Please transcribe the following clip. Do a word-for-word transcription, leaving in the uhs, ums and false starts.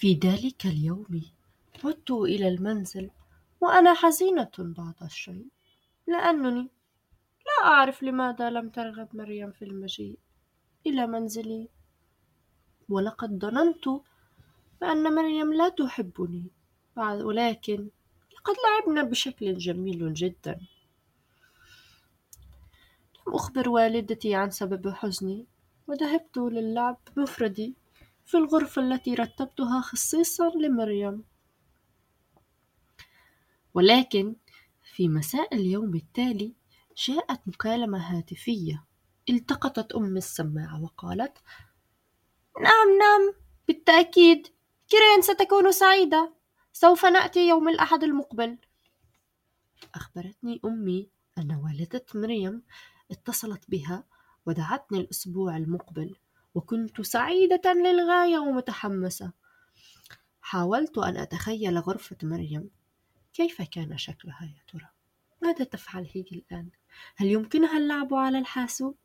في ذلك اليوم عدت إلى المنزل وأنا حزينة بعض الشيء، لأنني لا أعرف لماذا لم ترغب مريم في المجيء إلى منزلي، ولقد ظننت بأن مريم لا تحبني، ولكن لقد لعبنا بشكل جميل جدا. لم أخبر والدتي عن سبب حزني، وذهبت للعب بمفردي في الغرفة التي رتبتها خصيصا لمريم. ولكن في مساء اليوم التالي جاءت مكالمة هاتفية. التقطت أمي السماعة وقالت: نعم نعم، بالتأكيد كيرين ستكون سعيدة، سوف نأتي يوم الأحد المقبل. أخبرتني أمي أن والدة مريم اتصلت بها ودعتني الأسبوع المقبل، وكنت سعيدة للغاية ومتحمسة. حاولت أن أتخيل غرفة مريم، كيف كان شكلها يا ترى؟ ماذا تفعل هي الآن؟ هل يمكنها اللعب على الحاسوب؟